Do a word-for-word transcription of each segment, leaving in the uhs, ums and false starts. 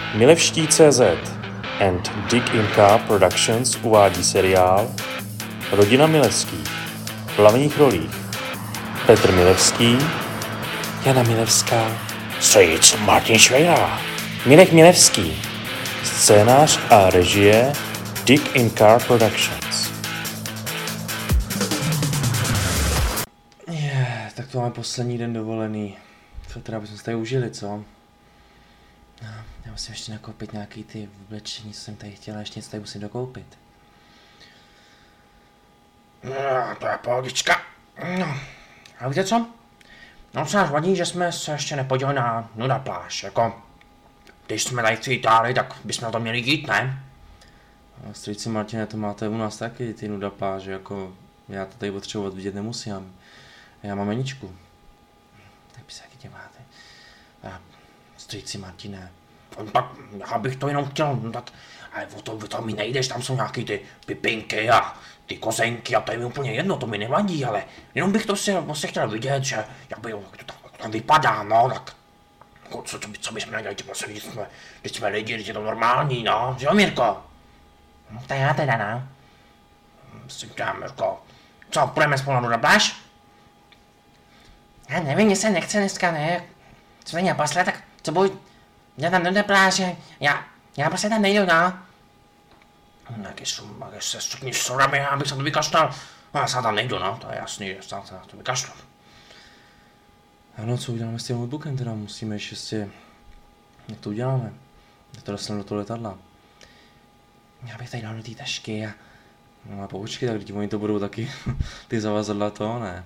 Milevští tečka cé zet and Dig Inka Productions uvádí seriál Rodina Milevských. V hlavních rolích Petr Milevský, Jana Milevská, strýc Martin Švejda, Mirek Milevský, scénář a režie Dig Inka Productions. Je, tak to máme poslední den dovolený. Co teda bychom se tady užili, co? No, já musím ještě nakoupit nějaký ty oblečení, co jsem tady chtěla, ještě něco tady musím dokoupit. No, to je pohodička. No, a víte co? No, co nás vadí, že jsme se ještě nepodívali na nuda pláž, jako... Když jsme tady v té Itálii, tak bychom na to měli jít, ne? A strýci Martine, to máte u nás taky, ty nuda pláže, jako... Já to tady potřebovat vidět nemusím. Já mám Aničku. Tak by se taky děláte. A strýci Martine. No, tak já bych to jenom chtěl, no tak... Ale o to, o to mi nejdeš, tam jsou nějaký ty pipinky a ty kozenky a to je mi úplně jedno, to mi nevadí, ale jenom bych to si vlastně chtěl vidět, že jak by jak to tam vypadá, no, tak jako, co, co, co bychom nedělali, prostě, když jsme, když jsme lidi, když je to normální, no, že jo, Mirko? No to já teda, no. Myslím, že Mirko, co, půjdeme spolu na pláž? Já nevím, mě se nechce dneska, ne, co tady naposled, tak co buď, já tam jdu na pláže, já, já prostě tam nejdu, no. Nějaký šum, jak se stupníš sorami, já bych se to vykašlal. No, já se tam nejdu, no, to je jasný, že se to vykašlu. Ano, co uděláme s tím notebookem teda, musíme ještě, jak to uděláme? Já to dostanu do toho letadla. Já bych tady dal do té tašky a, no a počkej, tak když oni to budou taky, ty zavazadla to, ne.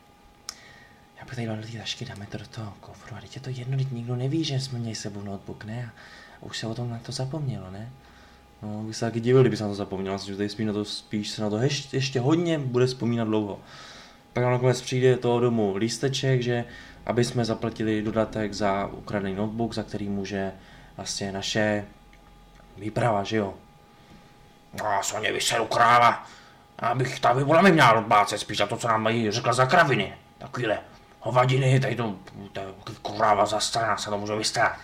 Já bych tady dal do té tašky, dáme to do toho kofru a teď je to jedno, teď nikdo neví, že jsme měli sebou notebook, ne? A už se o tom na to zapomnělo, ne? No, bych se taky divil, kdyby se na to zapomněl, že tady spíš, na to, spíš se na to ještě, ještě hodně bude vzpomínat dlouho. Pak nám nakonec přijde toho domu lísteček, že aby jsme zaplatili dodatek za ukradený notebook, za který může vlastně naše výprava, že jo? No, já se o ně vyseru kráva. Abych ta vybola mi měla odbácet spíš za to, co nám mají řekla za kraviny. Takovýhle hovadiny, tady to, to kráva zastraná, se to může vystarat.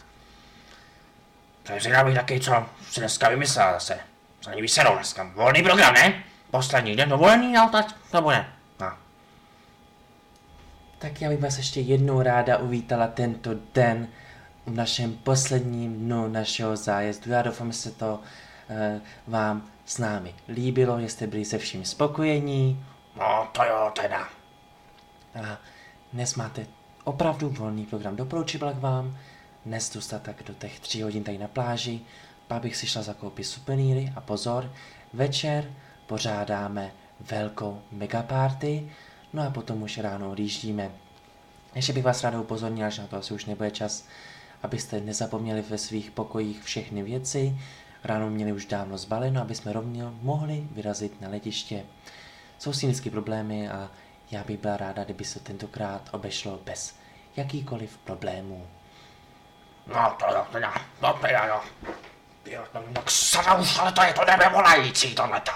Takže já bych taky, co si dneska vymyslel zase. Za ní vyserou dneska. Volný program, ne? Poslední den dovolený, no tak to bude. No. Tak já bych vás ještě jednou ráda uvítala tento den v našem posledním dnu našeho zájezdu. Já doufám, že se to uh, vám s námi líbilo, že jste byli se vším spokojení. No to jo, teda. A dnes máte opravdu volný program. Doporučil bych vám dnes dostat tak do těch tří hodin tady na pláži, pak bych si šla zakoupit suvenýry a pozor, večer pořádáme velkou megaparty, no a potom už ráno odjíždíme. Ještě bych vás ráda upozornila, že na to asi už nebude čas, abyste nezapomněli ve svých pokojích všechny věci, ráno měli už dávno zbaleno, aby jsme rovně mohli vyrazit na letiště. Jsou s tím vždycky problémy a já bych byla ráda, kdyby se tentokrát obešlo bez jakýkoliv problémů. No to jo, teda, no teda jo. Jo, tak sada už, ale to je to nebevolající tohleta.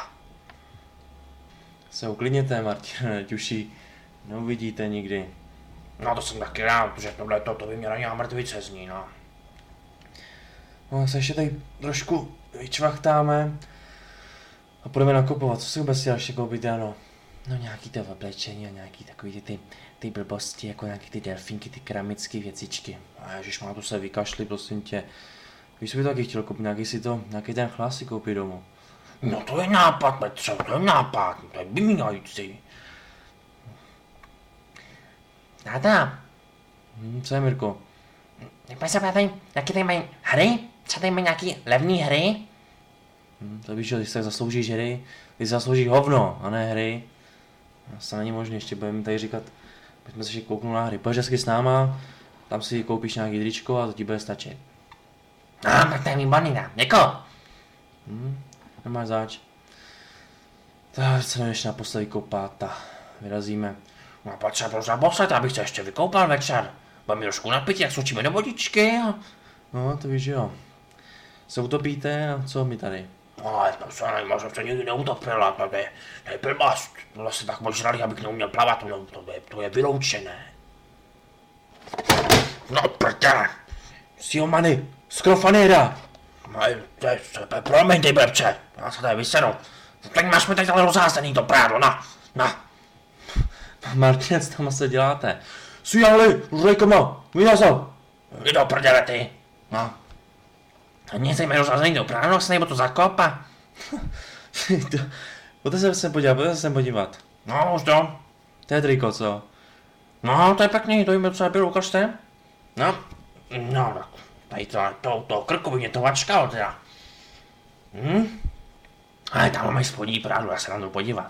Se uklidněte, Martin, ať už ji neuvidíte nikdy. No to jsem taky rád, protože tohle to, to by mě ranila mrtvice z ní, no. No se ještě tady trošku vyčvachtáme a půjdeme nakupovat. Co si vůbec chtěl ještě koupit, ano? No nějaký to oblečení a nějaký takový ty, ty, ty blbosti, jako nějaký ty delfínky, ty keramické věcičky. A ježiš, má to se vykašli, prosím tě. Víš, co by taky chtěl koupit, nějaký si to, nějaký ten chlás si koupit domů. No to je nápad, Petře, to je nápad, to je vymínající. Táta. Hm, co je, Mirko? Jak se tady, jaký tady mají hry? Co tady mají nějaký levný hry? Hm, to víš, že ty se zasloužíš hry, ty zasloužíš hovno, a ne hry. Asi není možné, ještě budeme tady říkat, bychom se ještě kouknul na hry. Pojď hezky s náma, tam si koupíš nějaký tričko a to ti bude stačit. No, tak to je výborný, dám. Děkuju. Hm, nemáš zač. Tak se jdeme ještě naposledy koupat a vyrazíme. No Petře, proč naposled, abych se ještě vykoupal večer. Budeme mi trošku napít, jak skočíme do vodičky a... No, to víš, že jo. Se utopíte a co my tady? No, ale to se nevím, že se nikdy neutopila, to je, to je blbost. Tohle se tak možrali, abych neuměl plavat, to, to, je, to je vyloučené. No prdele. Siomany, skrofanera! No, to je, to je, promiň ty blbče, já se tady vyseru. Tak máš mi tady ale rozházený to prádlo, na, na. Martine, co tam se děláte? Sujali, žrejkama, vyhazal. Jdi do prdele ty. No. A nic se mi rozházený do prádlo, se nebo to zakopa. Pojďte se sem podívat, pojďte se sem podívat. No, už to. To je triko, co? No, to je pěkný, to jim docela bylo, ukažte. No, no, tak tady to, to, to krku by mě to vačkalo teda. Hm? Ale tam mají spodní prádlo, já se na to podívat.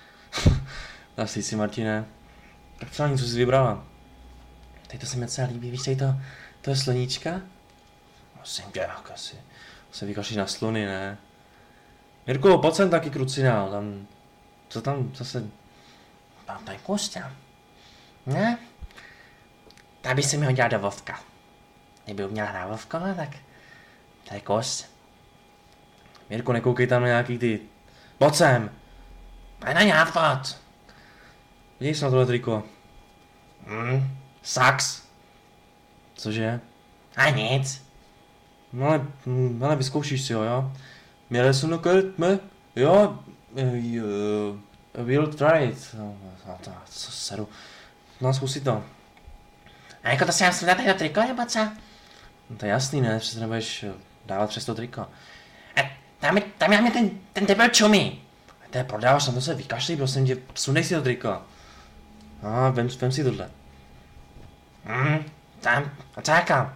Zastý si, Martine. Tak co něco jsi vybrala? Tady to se mi docela líbí, víš, tady to, to je sloníčka? Prosím tě, jak Asi se vykašlíš na sluny, ne? Mirko, pojď sem taky krucinál, tam, co tam zase... Tam tady kostě. Ne? Tak by se mi hodila do Vovka. Kdyby uměla hrát Vovkova, tak to je kost. Mirko, nekoukej tam na nějaký ty... Pojď sem! A na nápad. Vidíš se na tohle triko? Hm, sax. Cože? A nic. No ale, hm, ale vyzkoušíš si ho, jo? Měli jsem na me, jo? Uh, we'll try it. No, to, co seru. No, zkusí to. A jako to si mám svědět tady do triko, nebo co? No to je jasný, ne? Přece nebudeš dávat přes to triko. A tam, je, tam je ten, ten debil čumí. To je prodáváš, na to se vykašlí, prosím tě, sunej si to triko. A, vem, vem si tohle. Hm, tam, a co jako?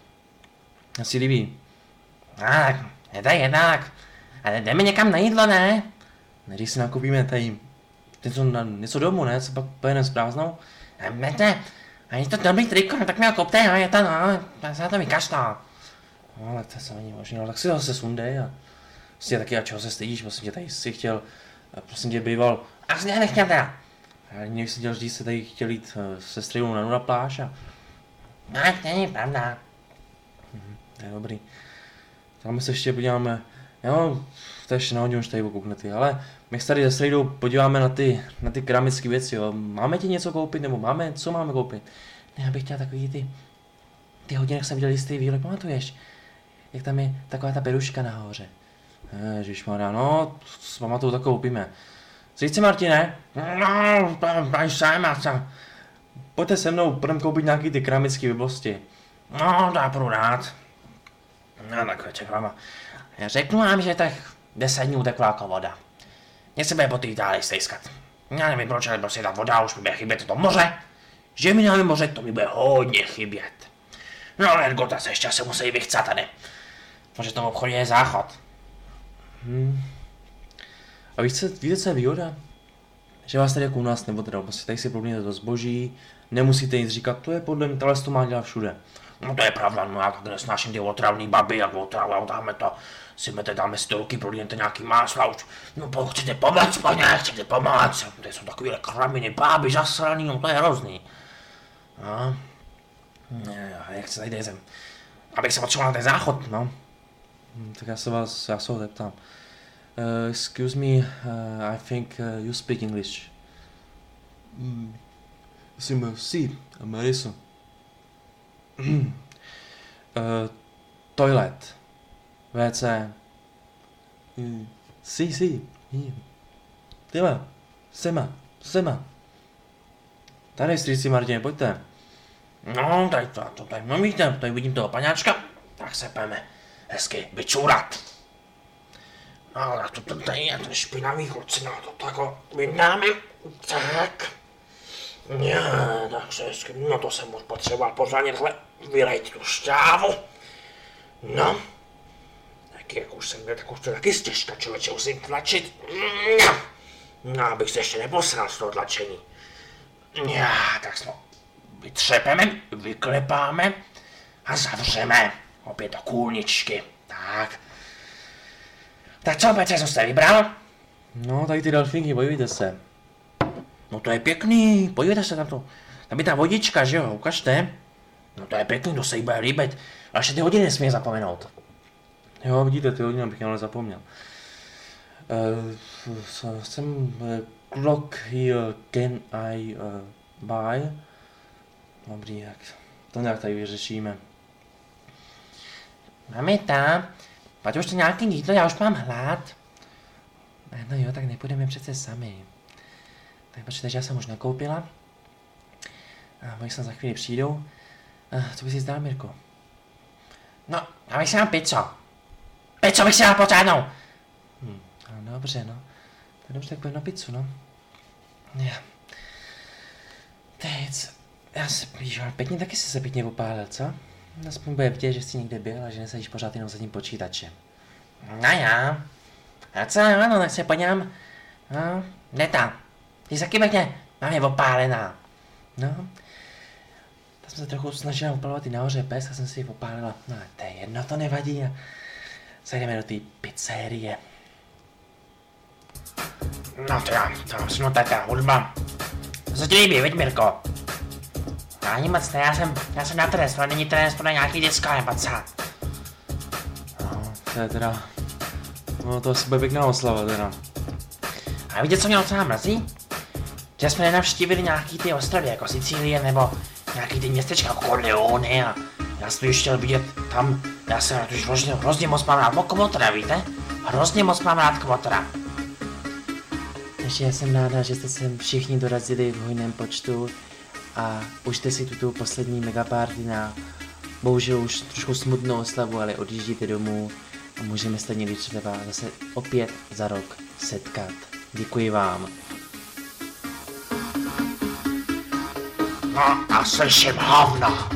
Já si líbí. Tak, je tak, je tak. Ale jdeme někam na jídlo, ne? Než si nakoupíme tady něco, na, něco domů, ne? Co pak pojedeme s prázdnou? A Mete, a je to dobrý triko, no tak mi ho kupte, jo, je to no, já se na to vykašlal. No, ale to se není možné, ale tak si ho zase sundej a... Prostě taky, a čeho se stydíš, prosím tě, tady si chtěl, prosím tě, býval... A jsem já nechtěl teda. Já někdy si dělal, že se tady chtěl jít se strejlou na nula pláž a... No, to není pravda. Mhm, to je dobrý. Tam se ještě podíváme, jo, to ještě na hodinu už tady kouknete, ale my se tady se strejdou podíváme na ty, na ty keramické věci, jo. Máme ti něco koupit, nebo máme, co máme koupit? Ne, já bych chtěl takový ty, ty hodiny, jak jsem viděl jistý výrok, pamatuješ? Jak tam je taková ta peruška nahoře. Ježišmarja, no, s pamatuju to koupíme. Co chci, Martine? No, tady jsem a co? Pojďte se mnou, budeme koupit nějaký ty keramické blbosti. No, to já budu rád. No, tak čekám. Já řeknu vám, že tak deset dní utekla jako voda. Mně se bude po té Itálii stejskat. Já nevím proč, ale prostě ta voda už mi bude chybět to moře. Že mi na moře to mi bude hodně chybět. No ale Gota se ještě se musí vychcat tady. Protože v tom obchodě je záchod. Hmm. A víš, co, víte, co je výhoda? Že vás tady jako u nás neodradou, prostě tady si plníte to zboží, nemusíte nic říkat, to je podle mě, tohle to má dělat všude. No to je pravda, no já tady nesnáším ty otravný baby, jak otravujou, dáme to, si mete, dáme si do ruky, prolíjete nějaký másla, už, no po, chcete pomoct, paně, chcete pomoct, to jsou takovýhle kraminy, báby, zasraný, no to je hrozný. No, ne, jak se tady zem, abych se potřeboval na ten záchod, no. Hmm, tak já se vás, já se ho zeptám. Uh, excuse me, uh, I think uh, you speak English. Mm. Sim, si, Marisa. uh, toilet. W C. Mm. Si, si. Tyhle, sema, sema. Tady, strýci Martine, pojďte. No, tady to, to tady, no víte, tady vidím toho paňáčka, tak se půjdeme hezky vyčůrat. No, tak to, to tady je ten špinavý kluci, no to tak ho vydáme, tak. Ne, tak se hezky, no to jsem už potřeboval pořádně takhle vylejt tu šťávu. No, tak jak už jsem byl, tak už to taky stěžka, člověče, musím tlačit. No, no, abych se ještě neposral z toho tlačení. Já, tak jsme vytřepeme, vyklepáme a zavřeme opět do kůlničky. Tak. Tak co, Petře, co jste vybral? No, tady ty delfínky, podívejte se. No to je pěkný, podívejte se na to. Tam je ta vodička, že jo, ukažte. No to je pěkný, to se jí bude líbit. Ale ještě ty hodiny nesmí zapomenout. Jo, vidíte, ty hodiny bych ale zapomněl. Uh, jsem uh, clock here, can I uh, buy? Dobrý, jak to nějak tady vyřešíme. Mamita, ať už to nějaký jídlo, já už mám hlad. No jo, tak nepůjdeme přece sami. Tak počkej, že já jsem už nakoupila. A oni se za chvíli přijdou. A co bys si zdal, Mirko? No, já bych si dal pizzo. Pizzo bych si dal pořádnou. Hm, no dobře, no. Tak dobře, tak půjdeme na pizzu, no. Já. Teď, já se, víš, ale pěkně taky jsi se pěkně opálil, co? Aspoň bude vidět, že jsi někde byl a že nesedíš pořád jenom za tím počítačem. No já. A co, ano, tak se podívám. No, jde tam. Ty jsi taky pěkně, mám je opálená. No, tak jsem se trochu snažila opalovat i nahoře pes a jsem si ji opálila. No, to je jedno, to nevadí a zajdeme do té pizzerie. No to já, to mám snutá ta hudba. To se ti líbí, viď, Mirko? No, ani moc ne, já jsem, já jsem na trest, ale není trest podle nějaký dětská nebo co? No, to je teda... No to asi bude pěkná oslava teda. A víte, co mě docela mrzí? Že jsme nenavštívili nějaký ty ostrovy jako Sicílie nebo nějaký ty městečka jako Corleone a já jsem už chtěl vidět tam, já jsem už hrozně, hrozně moc mám rád Kmotra, víte? Hrozně moc mám rád Kmotra. Takže já jsem ráda, že jste sem všichni dorazili v hojném počtu a užijte si tuto poslední megaparty na bohužel už trošku smutnou oslavu, ale odjíždíte domů a můžeme se někdy třeba zase opět za rok setkat. Děkuji vám. No a slyším hovno.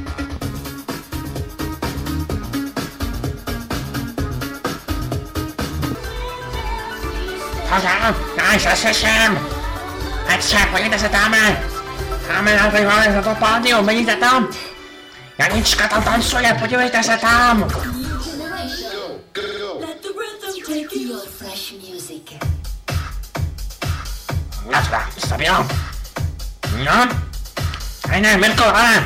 Pozor, já se slyším. Petře, podívejte se tamhle. Tamhle na tej hole za to pádňu, vidíte tam? Janička tam tancuje, podívejte se tam. No teda, stabilno. No. Hej ne, Mirko, ale.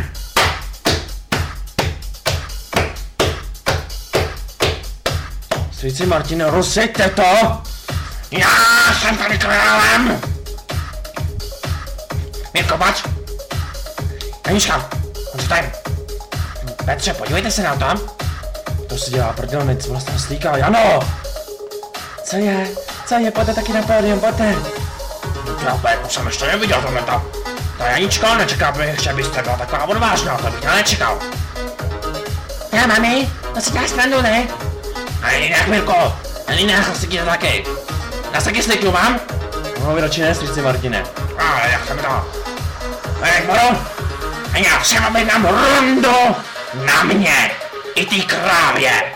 Stříci Martine, rozseďte to! Já jsem tady králem. Mirko, pojď. Janička, on se tady. Petře, podívejte se na to. To si dělá prdelnic, vlastně slíká, Jano! Co je? Co je? Pojďte taky na pódium, pojďte. Já opět, to jsem ještě neviděl tohleto. Ta Janička nečeká, že byste byla taková odvážná, to bych já nečekal. Já, mami, to si děláš srandu, ne? A jinak, Mirko, a jinak si to taky. Já se taky sliknu, mám? No, vy radši ne, stříci Martine. Ale jak jsem to. Ej, Moro, a já jsem aby nám rundu na mě, i ty krávě.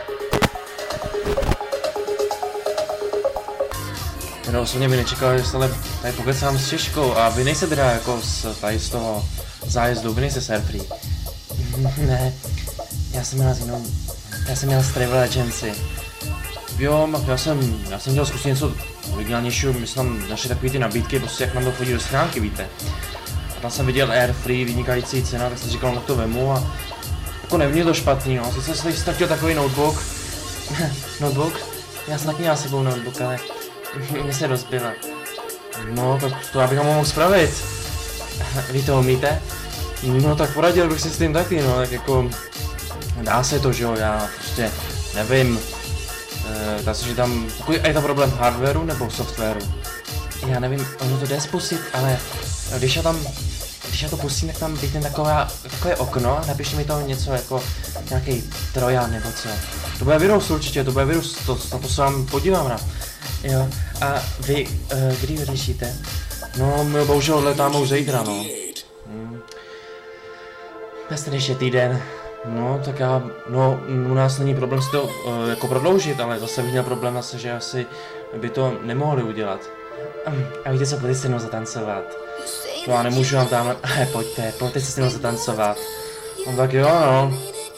No, osobně by nečekal, že se ale tady pokecám s Češkou a vy nejste teda jako z, tady z toho zájezdu, vy nejste surfree. Ne, já jsem měla z jinou, já jsem měla z Travel Agency. Jo, já jsem, já jsem chtěl zkusit něco originálnějšího, my jsme tam našli takový ty nabídky, prostě jak mám to chodit do schránky, víte. A tam jsem viděl Air Free, vynikající cena, tak jsem říkal, no to vemu a jako nevím, to špatný, no, sice jsem ztratil takový notebook. Notebook? Já jsem taky měla s sebou notebook, ale mě se rozbila. No, tak to já bych ho mohl spravit. Vy to umíte? No tak poradil bych si s tím taky, no, tak jako dá se to, že jo, já prostě nevím. E, dá se, že tam, je to problém hardwareu nebo softwaru? Já nevím, ono to jde spustit, ale když já tam, když já to pustím, tak tam vidím taková, takové okno, napište mi to něco jako nějaký Trojan nebo co. To bude virus určitě, to bude virus, to, na to se vám podívám rád. Jo, a vy, uh, kdy vyřešíte? No, my bohužel odletáme už zítra, no. Hmm. Vlastně ještě týden. No, tak já, no, u nás není problém si to uh, jako prodloužit, ale zase bych měl problém zase, že asi by to nemohli udělat. Um, a víte co, pojďte se mnou zatancovat. To já nemůžu vám tamhle, ale pojďte, pojďte se s mnou zatancovat. No tak jo, no.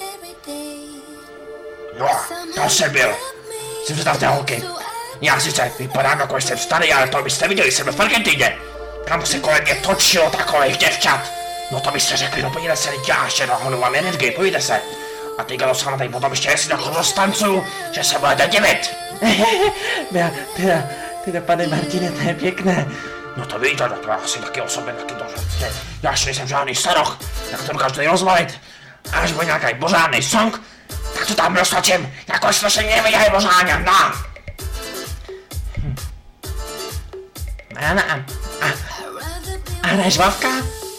No, to jsem byl. Si představte, holky. Já sice vypadám jako jsem starý, ale to byste viděli, jsem v Argentině. Tam se kolem mě točilo takových děvčat. No to byste řekli, no podívejte se, já ještě dohonu vám energii, podívejte se. A teďka to sama tady potom ještě jestli tak roztancuju, že se budete divit. Teda, teda, teda pane Martine, to je pěkné. No to víte, no to já si taky osobně taky to, že já si nejsem žádný staroch, tak to dokážu tady rozvalit. A až bude nějaký pořádný song, tak to tam roztočím, jako jsme se neviděli pořádně, no. Hm. A, a, a, a hraješ Vavka?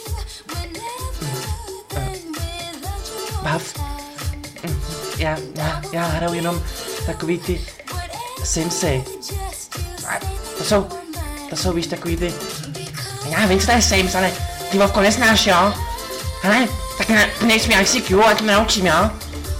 Vav? Já, já, já hraju jenom takový ty Simsy. To jsou, to jsou víš takový ty... Já vím, co to je Sims, ale ty Vovko neznáš, jo? Hele, tak ne, nejsi mi I C Q, ať mě naučím, jo?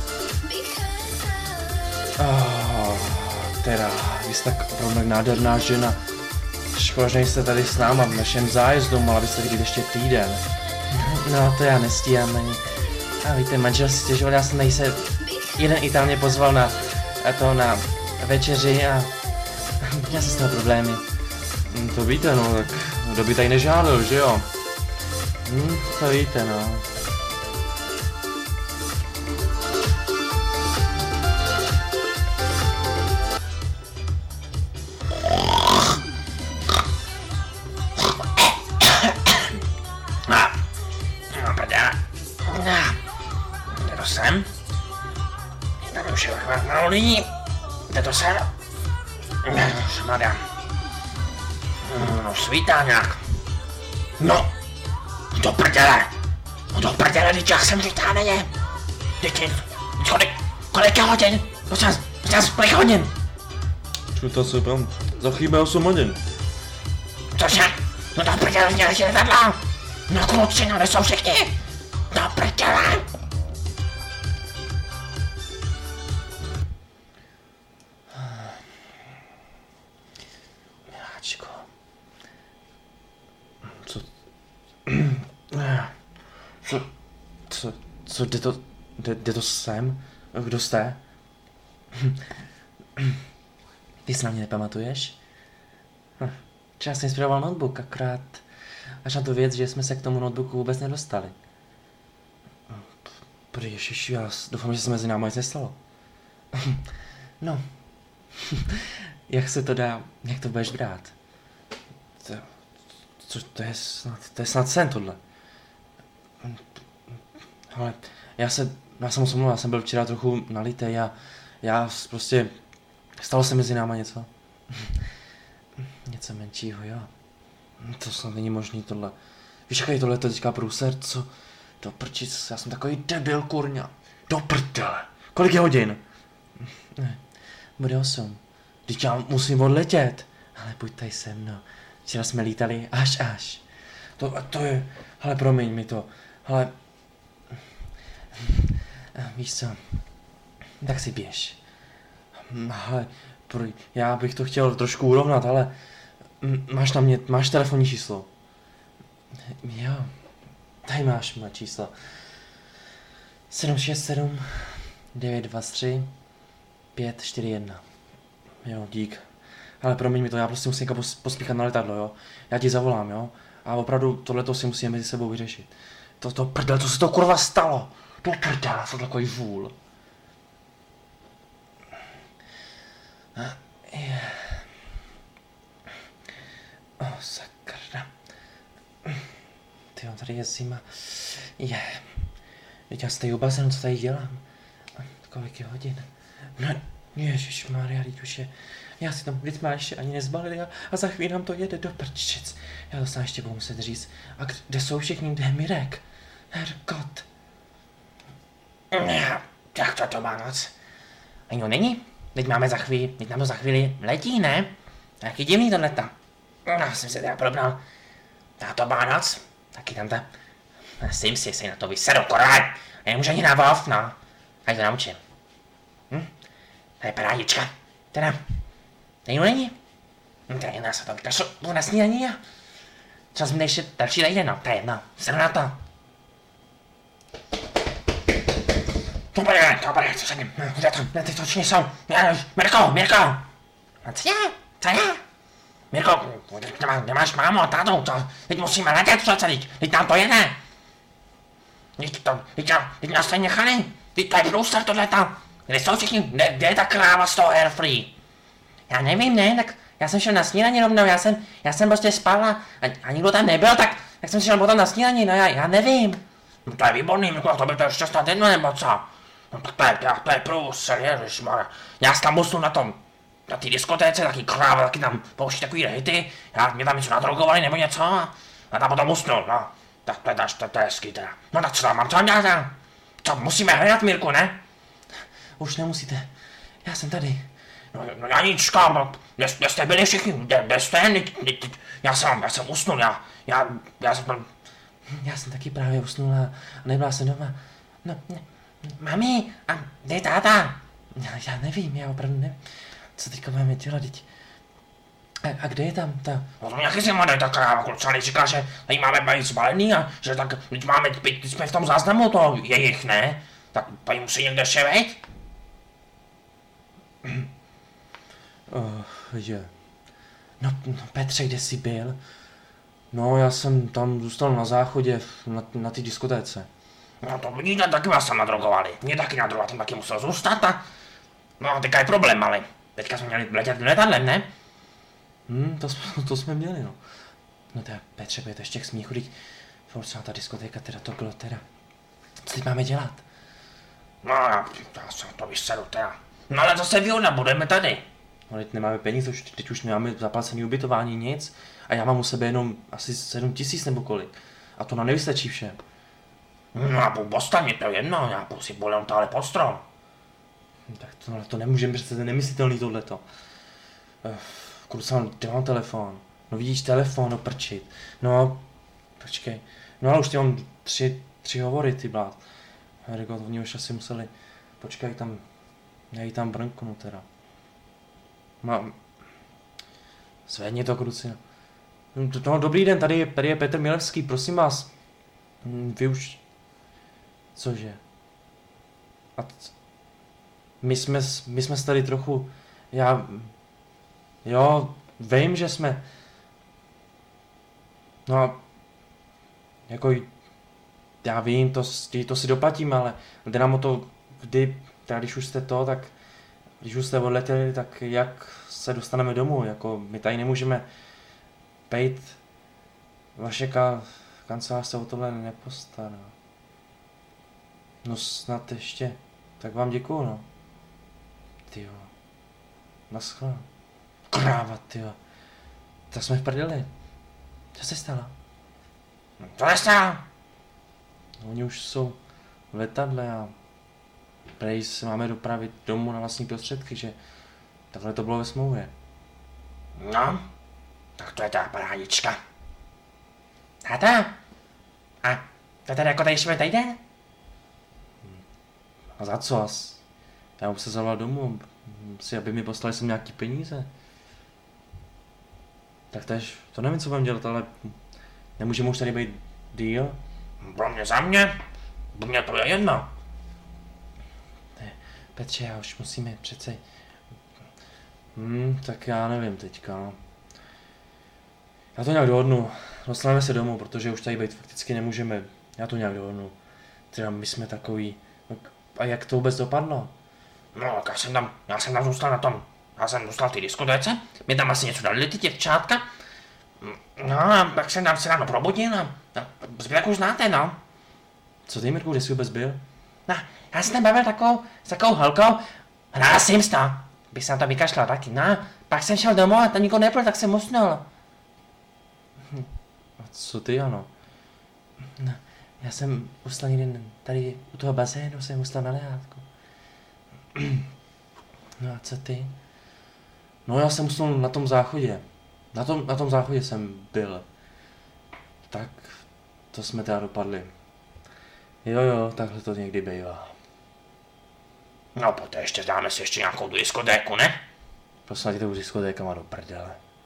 Oh, teda, vy jste tak opravdu nádherná žena. Škoda, že jste tady s náma v našem zájezdu, mohla byste vidět ještě týden. No, to já nestíhám ani. A víte, manžel si stěžoval, já jsem nejse... Jeden Ital mě pozval na, na to, na večeři a... Měl jsem z toho problémy. To víte, no, tak kdo by tady nežádal, že jo? Hm, to víte, no. No, prdele. Jde to sem. Tady už je taková málo lidí. Jde to sem. Šmada. No, svítá nějak. No. Do prdele. Do prdele, teď já jsem vytáhneně. Teď, kolik, kolik je hodin? Prosím vás, prosím vás, kolik hodin? Čuta se tam, za chvíli osm hodin. Cože? No do prdele, měli si letadla. No kluci, no nejsou všichni. Do prdele. Miláčko. Co? Co? Co? Co? Jde to... Jde, jde to sem? Kdo jste? Ty se na mě nepamatuješ? Hm. Třeba jsem inspiroval notebook, akorát až na tu věc, že jsme se k tomu notebooku vůbec nedostali. Prý, ježiši, já doufám, že se mezi námi nic nestalo. No. Jak se to dá, jak to budeš brát? To, co, to je snad, to je snad sen tohle. Ale já se, já jsem osmluvil, já jsem byl včera trochu nalitý, já, já prostě, stalo se mezi náma něco. Něco menšího, jo. To snad není možný tohle. Víš, jaký tohle to teďka průser, co? Do prčic, já jsem takový debil, kurňa. Do prdele. Kolik je hodin? Ne, bude osm. Teď já musím odletět. Ale pojď tady se mnou. Včera jsme lítali až až. To, to je, hele, promiň mi to. Hele, víš co, tak si běž. hele, pro, já bych to chtěl trošku urovnat, ale máš na mě, máš telefonní číslo? Jo, tady máš moje číslo. sedm šest sedm devět dva tři pět čtyři jedna. Jo, dík. Ale promiň mi to, já prostě musím někam pospíchat na letadlo, jo. Já ti zavolám, jo. A opravdu tohleto si musíme mezi sebou vyřešit. To, to prdel, co se to kurva stalo? To prdel, jsem takový vůl. O, oh, sakra. Tyjo, tady je zima. Je. Teď já stojí u bazénu, co tady dělám? Kolik je hodin? No, ježišmarja, teď už je. Já si tam lidma ještě ani nezbalili a, a za chvíli nám to jede do prčic. Já to sám ještě budu muset říct. A kde jsou všichni, kde je Mirek? Herkot. Tak to to má noc. Ani to není? Teď máme za chvíli, teď nám to za chvíli letí, ne? Taky divný to leta. No, jsem se teda probral. Na to má noc. Taky tam ta... Simsi se na to vysedu, korát. Nemůže ani na Vov, no. Ať to naučím. Hm? To je parádička. Teda. Tady není? Hm, to je jedna se to vytašu. Jdu na snídaní a... Čas mi ještě další lejde, no. To je jedno. Sedu na to. To bude, to bude, co se ním. Kde tam, kde ty točně jsou? Mirko, Mirko. A co je? Co je? Mirko, nemá, nemáš mámu a tátu, to, teď musíme letět přece, teď, teď nám to jede. Teď to, teď, teď nás tady nechali, teď to je průster tohleto. Kde jsou všichni, kde, kde je ta kráva z toho Air Free? Já nevím, ne, tak já jsem šel na snídaní rovnou, já jsem, já jsem prostě spal a, a nikdo tam nebyl, tak, tak jsem šel potom na snídaní, no já, já nevím. No to je výborný, Mirko, to by to ještě snad jedno nebo co? No tak to je, to je průser, ježišmarja. Já jsem tam usnul na tom, na té diskotéce, taky kráva, taky tam pouští takový hity. Já, mě tam něco nadrogovali nebo něco a tam potom usnul, no. Tak to je, to, to je hezký teda. No tak co tam mám, co mám dělat? Co, musíme hledat, Mirku, ne? Už nemusíte, já jsem tady. No, no já nic, kámo, kde, kde jste byli všichni, kde, kde jste? Ne, ne, já jsem, já jsem usnul, já, já, já jsem byl... Já jsem taky právě usnul a nebyla jsem doma. No, ne, Mami, a kde je táta? já, já nevím, já opravdu nevím. Co teďka máme dělat, teď? A, a kde je tam ta... No to nějaký si mladý ta kráva, klučany říká, že tady máme být zbalený a že tak, teď máme, teď jsme v tom záznamu, to jejich, ne? Tak tady musí někde ještě vejít? Oh, je. No, no, Petře, kde jsi byl? No, já jsem tam zůstal na záchodě, na, na té diskotéce. No to vidíte, taky vás tam nadrogovali. Mě taky nadrogovali, tam taky musel zůstat a... No teďka je problém, ale teďka jsme měli letět letadlem, ne? Hm, to, to jsme měli, no. No teda, Petře, bude to ještě k smíchu, teď furt ta diskotéka, teda to bylo teda. Co teď máme dělat? No já, já jsem to vyseru teda. No ale zase výhoda, budeme tady. No, teď nemáme peníze, už, teď už nemáme zaplacený ubytování, nic. A já mám u sebe jenom asi sedm tisíc nebo kolik. A to nám nevystačí všem. No a po Boston, mě to je jedno, já si bolím táhle pod strom. Tak to, ale to nemůžeme, přece to je nemyslitelný tohleto. Uh, Krucán, kde mám telefon? No vidíš, telefon, no prčit. No, počkej. No ale už ty mám tři, tři hovory, ty blát. Herego, oni už asi museli, počkej tam, já jí tam brnknu teda. Mám, zvedni to, kruci. No, dobrý den, tady je, tady je Petr Milevský, prosím vás. Vy už, cože? A t... My jsme, my jsme tady trochu, já, jo, vím, že jsme, no a, jako, já vím, to, to si doplatím, ale jde nám o to, kdy, teda když už jste to, tak, když už jste odletěli, tak jak se dostaneme domů, jako, my tady nemůžeme pejt, vaše ka, kancelář se o tohle nepostará. No snad ještě, tak vám děkuju, no. Tyjo. Naschle. Kráva, tyjo. Tak jsme v prdeli. Co se stalo? Co se stalo? Oni už jsou v letadle a prej se máme dopravit domů na vlastní prostředky, že takhle to bylo ve smlouvě. No, tak to je ta parádička. Táta? A to tady jako tady ještě týden? A za co as? Já už se zavolal domů, si, aby mi poslali sem nějaký peníze. Tak tež, to nevím, co budem dělat, ale nemůžeme už tady být díl. Pro mě za mě, pro mě to je jedno. Ne, Petře, já už musíme přece... Hmm, tak já nevím teďka, no. Já to nějak dohodnu, dostaneme se domů, protože už tady být fakticky nemůžeme. Já to nějak dohodnu. Teda my jsme takový... A jak to vůbec dopadlo? No, tak já jsem tam, já jsem tam zůstal na tom, já jsem zůstal v té diskotéce, mě tam asi něco dali ty děvčátka. No a tak jsem tam se ráno probudil a, a zbytek už znáte, no. Co ty, Mirku, kde jsi vůbec byl? No, já jsem tam bavil takovou, s takovou holkou, hrál jsem s to, bych se na to vykašlal taky, no. Pak jsem šel domů a tam nikdo nebyl, tak jsem usnul. A co ty, ano? No, já jsem ustal někde tady u toho bazénu, jsem ustal na lehátku. No a co ty? No já jsem usnul na tom záchodě. Na tom, na tom záchodě jsem byl. Tak, to jsme teda dopadli. Jo jo, takhle to někdy bývá. No poté ještě dáme si ještě nějakou diskotéku, ne? Prosím tě, to už diskotéka má do prdele.